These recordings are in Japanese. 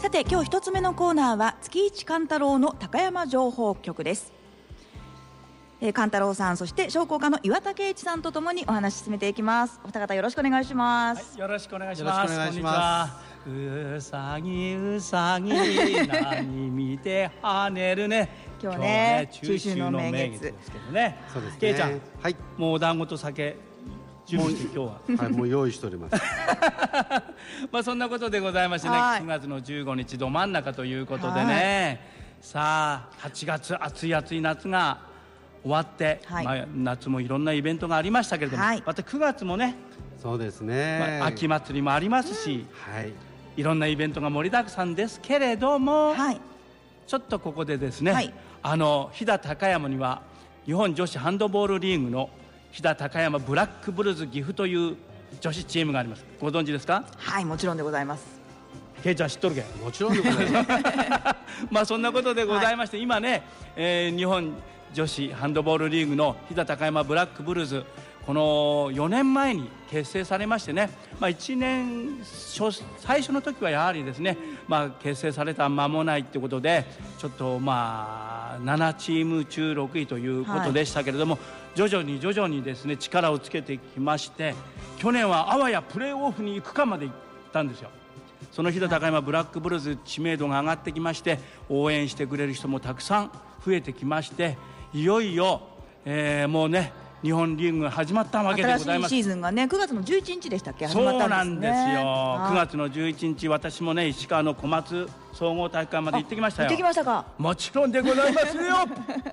さて今日一つ目のコーナーは月一貫太郎の高山情報局です。貫太郎さん、そして商工課の岩田圭一さんとともにお話進めていきます。お二方よろしくお願いします。 はい、よろしくお願いします。こんにちは。うさぎうさぎ何見て跳ねるね。 今日ね中秋の名月ですけどね。 そうですね。 圭ちゃん、 はい、 もうお団子と酒準備して今日ははい、もう用意しておりますまあそんなことでございましてね、9月の15日ど真ん中ということでね、さあ8月暑い暑い夏が終わって、夏もいろんなイベントがありましたけれども、また9月もね、 そうですね、 秋祭りもありますし、いろんなイベントが盛りだくさんですけれども、ちょっとここでですね、飛騨高山には日本女子ハンドボールリーグの飛騨高山ブラックブルズ岐阜という女子チームがあります。ご存知ですか？ はい、もちろんでございます。 ケイちゃん知っとるけ？ もちろんでございますまあそんなことでございまして、今ね、日本女子ハンドボールリーグの飛騨高山ブラックブルズ、この4年前に結成されましてね、1年最初の時はやはりですね、結成された間もないということでちょっと7チーム中6位ということでしたけれども、徐々にですね力をつけてきまして、去年はあわやプレーオフに行くかまで行ったんですよ。その飛騨高山ブラックブルズ知名度が上がってきまして、応援してくれる人もたくさん増えてきまして、いよいよ、もうね日本リーグが始まったわけでございます。 新しいシーズンがね9月の11日でしたっけ、始まったんですね。そうなんですよ。 9月の11日、私もね石川の小松総合体育館まで行ってきましたよ。 行ってきましたか？ もちろんでございますよ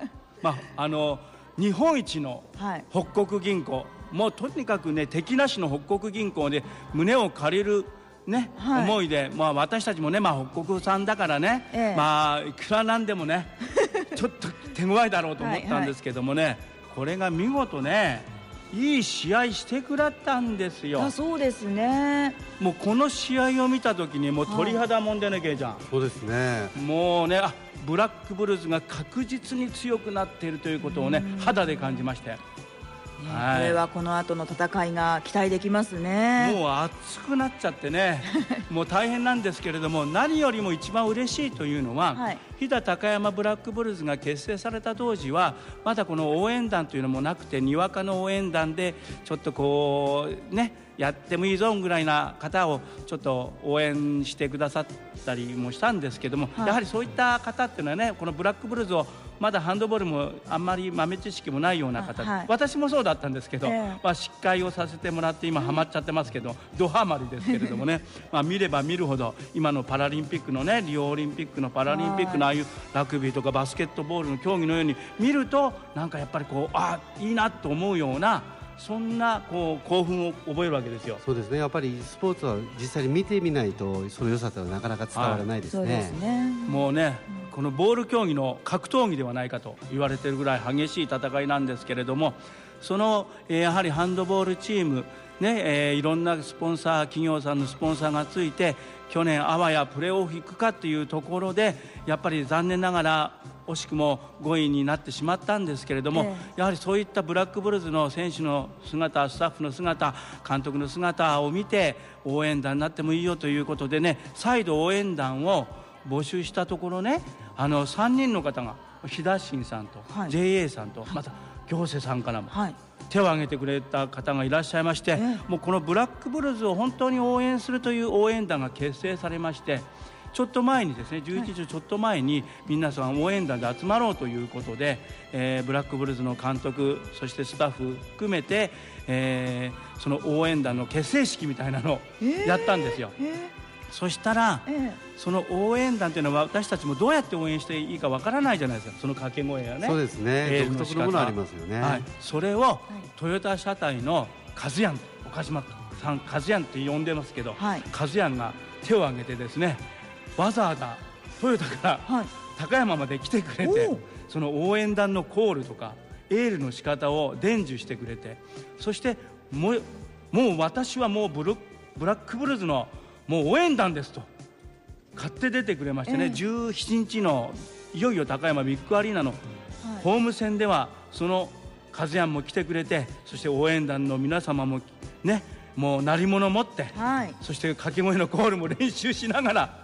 日本一の北国銀行、もうとにかくね敵なしの北国銀行で胸を借りるね、思いで、私たちもね、北国産だからね、いくらなんでもねちょっと手強いだろうと思ったんですけどもね、これが見事ねいい試合してくれたんですよ。 そうですね。 もうこの試合を見た時にもう鳥肌もんでね、ケイちゃん。 そうですね。 もうね、ブラックブルズが確実に強くなっているということをね肌で感じまして、 これはこの後の戦いが期待できますね。 もう熱くなっちゃってねもう大変なんですけれども、何よりも一番嬉しいというのは、飛騨高山ブラックブルズが結成された当時はまだこの応援団というのもなくて、にわかの応援団でちょっとこうねやってもいいぞぐらいな方をちょっと応援してくださったりもしたんですけども、やはりそういった方っていうのはね、このブラックブルズをまだハンドボールもあんまり豆知識もないような方、私もそうだったんですけど、司会をさせてもらって今ハマっちゃってますけど、ドハマりですけれどもね見れば見るほど今のパラリンピックのね、リオオリンピックのパラリンピックのああいうラグビーとかバスケットボールの競技のように見ると、なんかやっぱりこういいなと思うような、そんなこう興奮を覚えるわけですよ。 そうですね。やっぱりスポーツは実際に見てみないとその良さとはなかなか伝わらないですね。 そうですね。 もうね、このボール競技の格闘技ではないかと言われているぐらい激しい戦いなんですけれども、そのやはりハンドボールチームね、いろんなスポンサー企業さんのスポンサーがついて、去年あわやプレーオフ行くかっていうところでやっぱり残念ながら惜しくも5位になってしまったんですけれども、やはりそういったブラックブルズの選手の姿、スタッフの姿、監督の姿を見て応援団になってもいいよということでね、再度応援団を募集したところね、3人の方が飛騨新さんと、JA さんと、また行政さんからも、手を挙げてくれた方がいらっしゃいまして、もうこのブラックブルズを本当に応援するという応援団が結成されまして、ちょっと前にですね、11時ちょっと前に皆さん応援団で集まろうということで、ブラックブルズの監督、そしてスタッフ含めて、その応援団の結成式みたいなのをやったんですよ。そしたら、その応援団というのは私たちもどうやって応援していいかわからないじゃないですか。その掛け声やね、 そうですね、独特のものありますよね。 それをトヨタ車体のカズヤン、岡島さんカズヤンって呼んでますけど、カズヤンが手を挙げてですね、わざわざトヨタから高山まで来てくれて、その応援団のコールとかエールの仕方を伝授してくれて、そしてもう私はもうブラックブルズのもう応援団ですと買って出てくれましてね、17日のいよいよ高山ビッグアリーナのホーム戦ではそのカズヤンも来てくれて、そして応援団の皆様もね、もう鳴り物持って、そして掛け声のコールも練習しながら、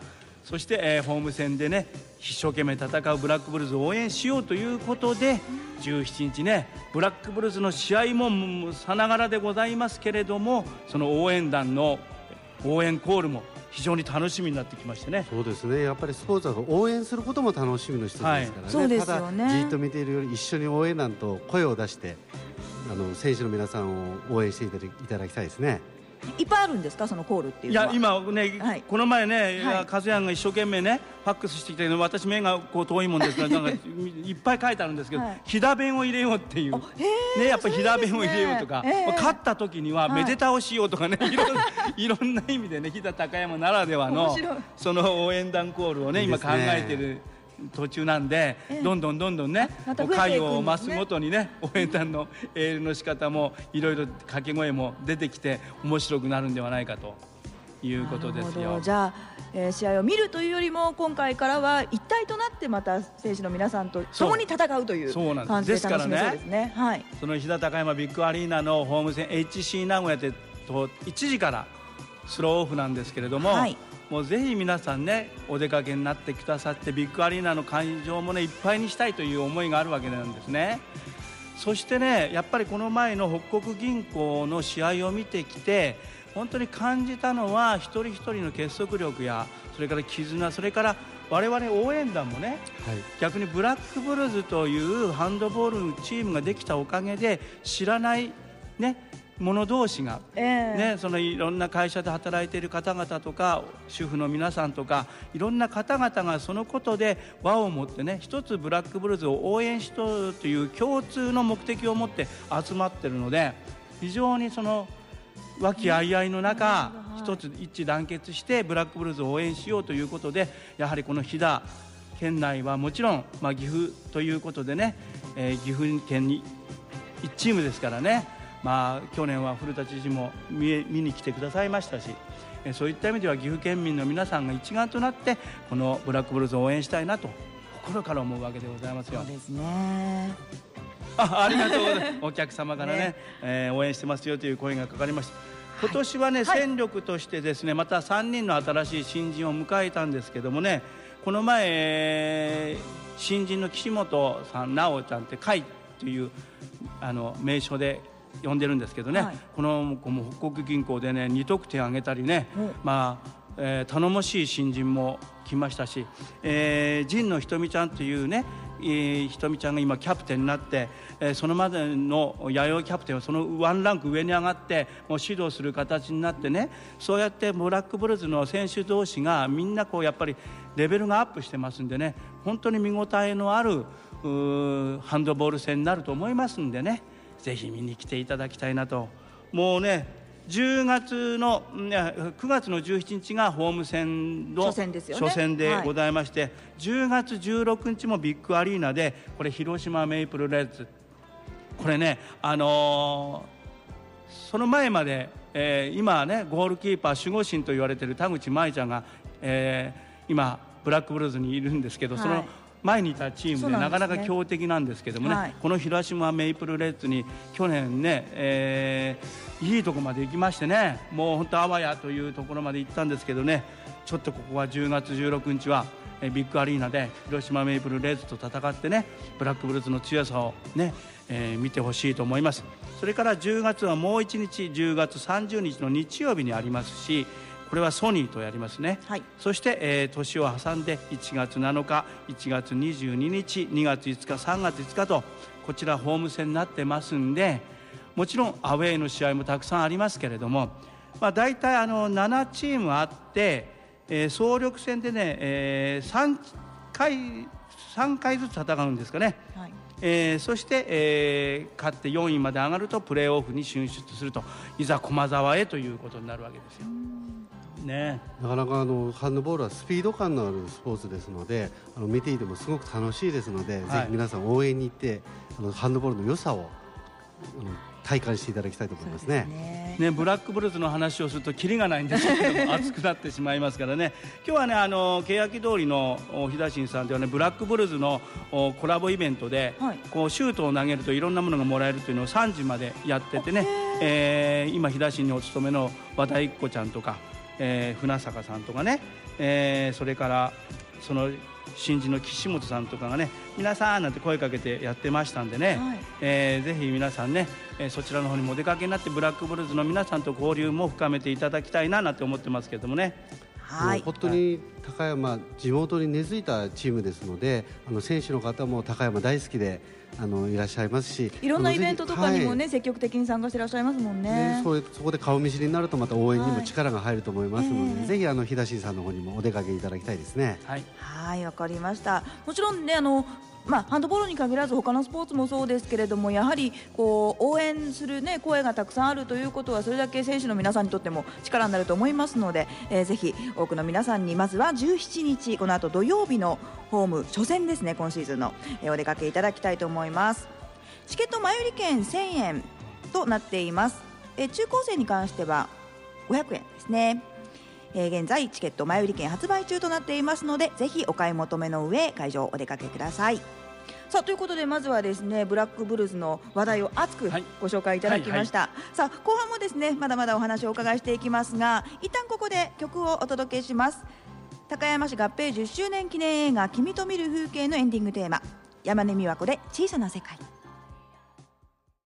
そして、ホーム戦でね一生懸命戦うブラックブルーズを応援しようということで、17日ねブラックブルーズの試合もさながらでございますけれども、その応援団の応援コールも非常に楽しみになってきましてね。 そうですね、やっぱりスポーツは応援することも楽しみの一つですからね、 そうですよね。 ただじっと見ているより一緒に応援団と声を出して選手の皆さんを応援していただきたいですね。 いっぱいあるんですか、そのコールっていうのは。 いや今ね、 はい、この前ね、和也が一生懸命ねファックスしてきて、私目がこう遠いもんですからなんかいっぱい書いてあるんですけど、飛騨弁を入れようっていうね、やっぱり飛騨弁を入れようとか、勝った時にはめでたをしようとかね、いろんな意味でね飛騨高山ならではのその応援団コールをね今考えてる途中なんで、どんどんね回を増すごとにね応援団のエールの仕方もいろいろ掛け声も出てきて面白くなるんではないかということですよ。 じゃあ、試合を見るというよりも今回からは一体となってまた選手の皆さんと共に戦うという感じで楽しめそうですね。 その飛騨高山ビッグアリーナのホーム戦 HC 名古屋でと1時からスローオフなんですけれども、もうぜひ皆さんねお出かけになってくださって、ビッグアリーナの会場もねいっぱいにしたいという思いがあるわけなんですね。そしてねやっぱりこの前の北国銀行の試合を見てきて本当に感じたのは、一人一人の結束力やそれから絆、それから我々応援団もね、逆にブラックブルーズというハンドボールチームができたおかげで知らないね者同士が、そのいろんな会社で働いている方々とか主婦の皆さんとかいろんな方々がそのことで輪を持ってね一つブラックブルーズを応援しとるという共通の目的を持って集まっているので、非常にその和気あいあいの中一つ一致団結してブラックブルーズを応援しようということで、やはりこの飛騨県内はもちろん、岐阜ということでね、岐阜県に1チームですからね、去年は古田知事も見に来てくださいましたし、そういった意味では岐阜県民の皆さんが一丸となってこのブラックブルーズを応援したいなと心から思うわけでございますよ。 そうですね。 ありがとうございます。お客様からね応援してますよという声がかかりました。今年はね、戦力としてですねまた3人の新しい新人を迎えたんですけどもね、この前新人の岸本さん、直ちゃんって甲斐という名称で呼んでるんですけどね、この子も北国銀行でね2得点挙げたりね、頼もしい新人も来ましたし、神野ひとみちゃんというねひとみちゃんが今キャプテンになって、そのまでの弥生キャプテンはそのワンランク上に上がってもう指導する形になってね、そうやってブラックブルーズの選手同士がみんなこうやっぱりレベルがアップしてますんでね、本当に見応えのあるハンドボール戦になると思いますんでね、ぜひ見に来ていただきたいなと。もうね9月の17日がホーム戦の初戦でございまして、10月16日もビッグアリーナでこれ広島メイプルレッズ、これねその前まで、今はねゴールキーパー守護神と言われている田口舞ちゃんが、今ブラックブルーズにいるんですけど、その前にいたチームでなかなか強敵なんですけどもね、この広島メイプルレッズに去年ね、いいとこまで行きましてね、もう本当あわやというところまで行ったんですけどね、ちょっとここは10月16日はビッグアリーナで広島メイプルレッズと戦ってね、ブラックブルーズの強さをね、見てほしいと思います。それから10月はもう1日10月30日の日曜日にありますし、これはソニーとやりますね、そして、年を挟んで1月7日1月22日2月5日3月5日とこちらホーム戦になってますんで、もちろんアウェーの試合もたくさんありますけれども、大体7チームあって、総力戦でね、3回ずつ戦うんですかね、そして、勝って4位まで上がるとプレーオフに進出すると、いざ駒沢へということになるわけですよ。なかなかハンドボールはスピード感のあるスポーツですので、見ていてもすごく楽しいですので、ぜひ皆さん応援に行ってハンドボールの良さを体感していただきたいと思いますね。 ブラックブルーズの話をするとキリがないんですけども熱くなってしまいますからね。今日はね欅通りの飛騨新さんではねブラックブルーズのコラボイベントで、こうシュートを投げるといろんなものがもらえるというのを3時までやっててね、今飛騨新にお勤めの和田一子ちゃんとか船坂さんとかね、それからその新人の岸本さんとかがね、皆さんなんて声かけてやってましたんでね、ぜひ皆さんね、そちらの方にもお出かけになってブラックブルーズの皆さんと交流も深めていただきたいななんて思ってますけどもね。 もう本当に高山、地元に根付いたチームですので、選手の方も高山大好きでいらっしゃいますし、 いろんなイベントとかにもね、積極的に参加していらっしゃいますもんね。 そこで顔見知りになるとまた応援にも力が入ると思いますので、ぜひ日田新さんの方にもお出かけいただきたいですね。 はい、わかりました。もちろんね、ハンドボールに限らず他のスポーツもそうですけれども、やはり応援する、声がたくさんあるということは、それだけ選手の皆さんにとっても力になると思いますので、ぜひ多くの皆さんにまずは17日この後土曜日のホーム初戦ですね、今シーズンの、お出かけいただきたいと思います。チケット前売り券1000円となっています。中高生に関しては500円ですね。現在チケット前売り券発売中となっていますので、ぜひお買い求めの上会場お出かけください。さあ、ということでまずはですね、ブラックブルーズの話題を熱くご紹介いただきました。さあ、後半もですね、まだまだお話をお伺いしていきますが、一旦ここで曲をお届けします。高山市合併10周年記念映画君と見る風景のエンディングテーマ、山根美和子で小さな世界。